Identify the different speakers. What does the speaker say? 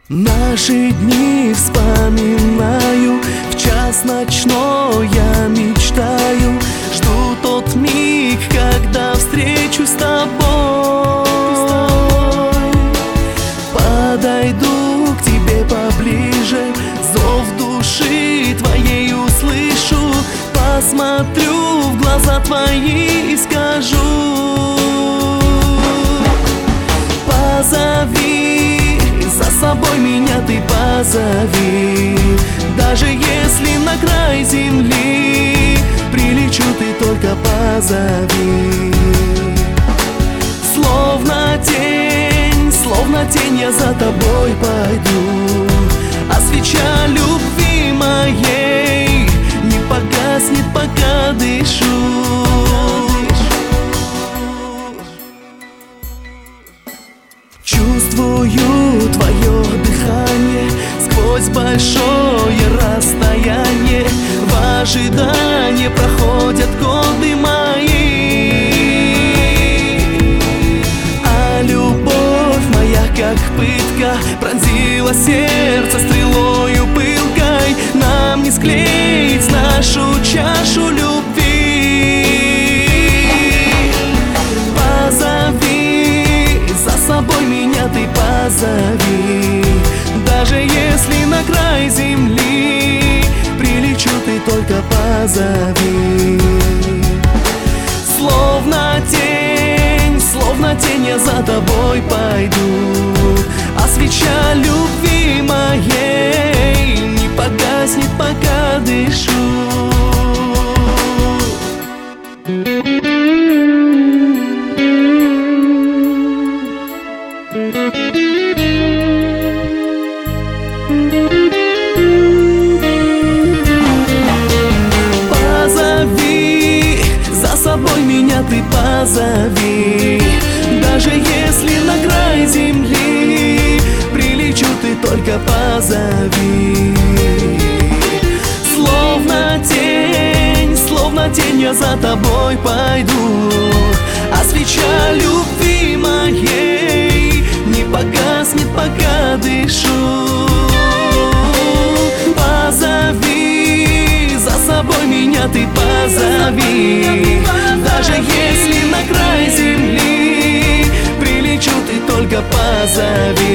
Speaker 1: Наши дни вспоминаю, в час ночной я мечтаю. Жду тот миг, когда встречусь с тобой. Подойду к тебе поближе, зов души твоей услышу. Посмотрю в глаза твои и скажу: позови, за собой меня ты позови. Даже если на край земли прилечу, ты только позови. Словно тень я за тобой пойду, а свеча любви моей не погаснет, пока дышу. Чувствую твое дыхание сквозь большое расстояние. В ожидании проходят годы мои, а любовь моя, как пытка, пронзила сердце стрелою пылкой. Нам не склеить нашу чашу любви. Позови, за собой меня ты позови. Даже если на край земли прилечу, ты только позови. Словно тень я за тобой пойду, а свеча любви моей не погаснет, пока дышу. Позови, за собой меня ты позови. Даже если на край земли прилечу, ты только позови. Словно тень я за тобой пойду, а свеча любви моей не погаснет, пока дышу. Позови, за собой меня ты позови. Даже если на край земли прилечу, ты только позови.